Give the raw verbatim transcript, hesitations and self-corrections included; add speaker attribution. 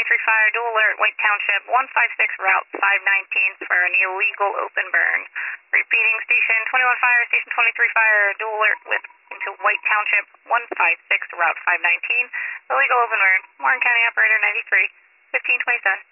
Speaker 1: twenty-three Fire, dual alert, White Township, one five six, Route five nineteen for an illegal open burn. Repeating, Station twenty-one Fire, Station twenty-three Fire, dual alert with into White Township, one five six, Route five nineteen, illegal open burn. Warren County Operator ninety-three, fifteen twenty-seven.